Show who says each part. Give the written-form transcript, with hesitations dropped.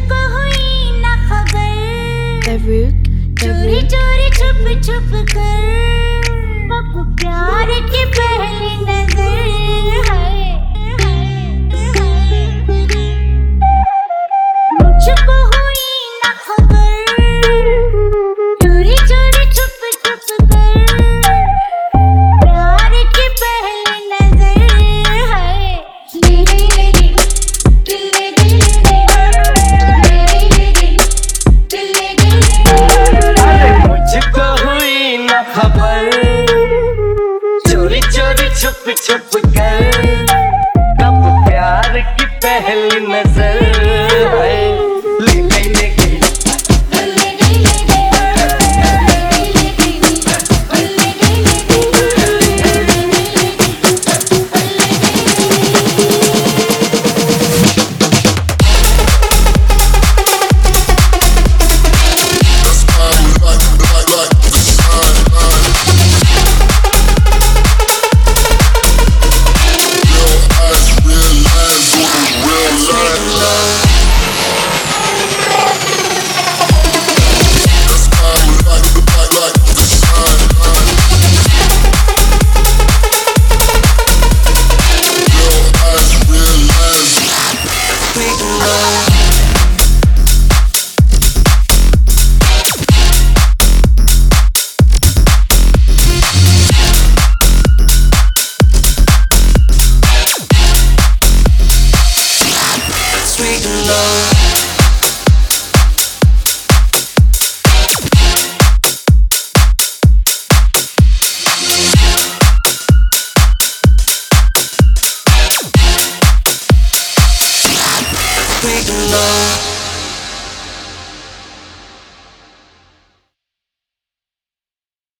Speaker 1: मुझको हुई ना खबर, चोरी
Speaker 2: Farouk,
Speaker 1: चोरी छुप छुप कर, कब प्यार की पहली नजर है। मुझको हुई ना खबर, चोरी चोरी छुप छुप कर, प्यार की पहली नजर है। ले गई ले गई दिल, ले गई ले गई दिल, ले गई ले गई।
Speaker 3: मुझको हुई ना खबर, चोरी चोरी छुप छुप कर, कब प्यार की पहली नजर है। ले गई ले गई
Speaker 1: ले गई ले गई ले गई ले
Speaker 3: sweet love. Sweet love.